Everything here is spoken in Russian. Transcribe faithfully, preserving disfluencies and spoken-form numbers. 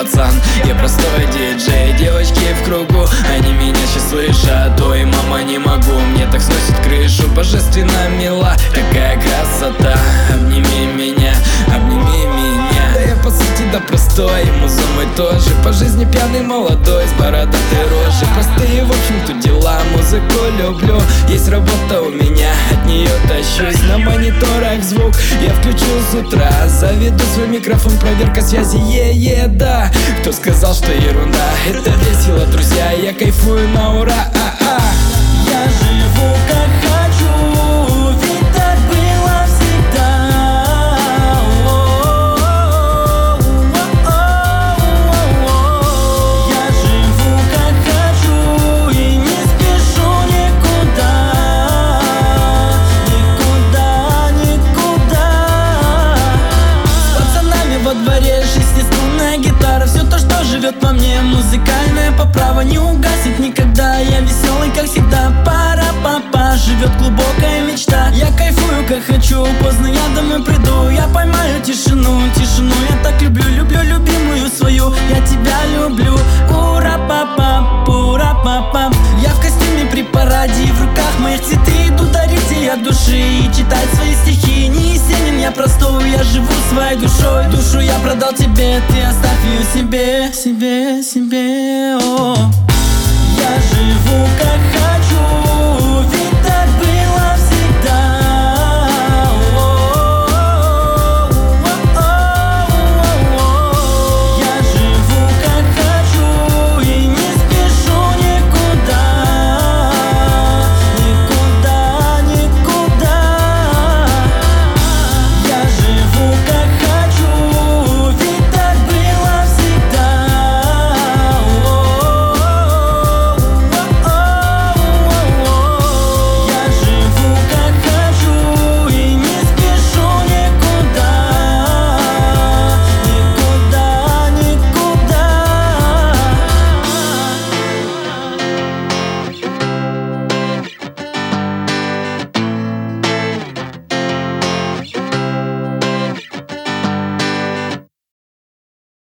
пацан, я простой диджей. Девочки в кругу, они меня сейчас слышат. Ой, мама, не могу, мне так сносит крышу. Божественно мила, какая красота. Обними меня, обними меня. Да я по сути да простой, музон мой тоже. По жизни пьяный молодой, с бородатой рожей. Простые в общем тут дела, музыку люблю. Есть работа у меня, от нее тащусь. На мониторах звук я включил с утра. Заведу свой микрофон, проверка связи, е-е, да. Кто сказал, что ерунда? Это весело, друзья, я кайфую на ура. А-а. Я живу как хочу, ведь так было всегда. Я живу как хочу и не спешу никуда. Никуда, никуда. С пацанами во дворе шестиструнная гитара. Все то, что живет во мне, музыкальная поправа не угасит никогда. Я веселый, как всегда, пара-папа. Живет глубокая мечта. Я кайфую, как хочу, поздно я домой приду. Я поймаю тишину, тишину я так люблю. Люблю любимую свою, я тебя люблю. Ура-па-па, ура-па-па. Я в костюме при параде, и в руках моих цветы иду дарить ей от души и читать свои стихи. Не есенин, я простой, я живу своей душой. Душу я продал тебе, ты оставь ее себе, себе, себе. О. Я живу как хочу.